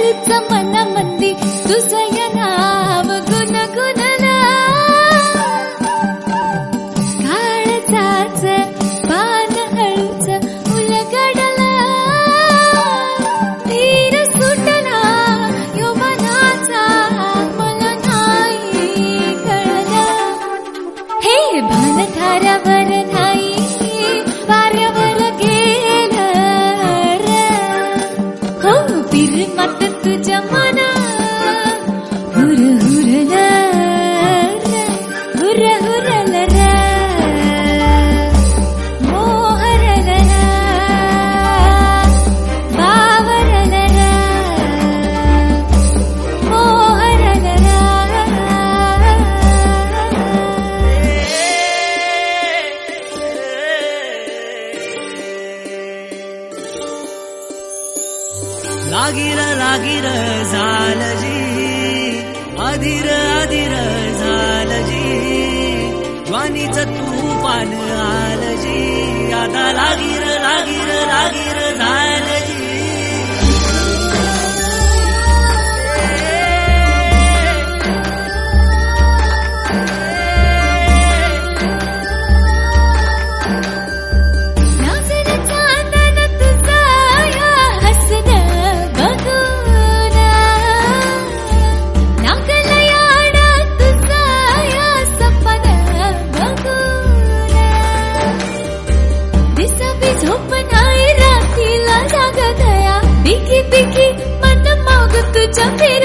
हळूच मनामंदी तुझं नाव गुणगुणला काळजाच पान हळूच उलगडला धीर सुटला यो मनाचा मला नाही कळला हे भान थारावर नाही वाऱ्यावर गेलं हो पिरमत तुझ्या मना हुर हुरला हुर हुरला मोहरला बावरला मोहरला लागीर लागीर झालं जी अधीर अधीर झालं जी ज्वानीचं तूफान आलं जी आता लागीर लागीर लागीर झालं जी बिकी बिकी मन मग तुझ्या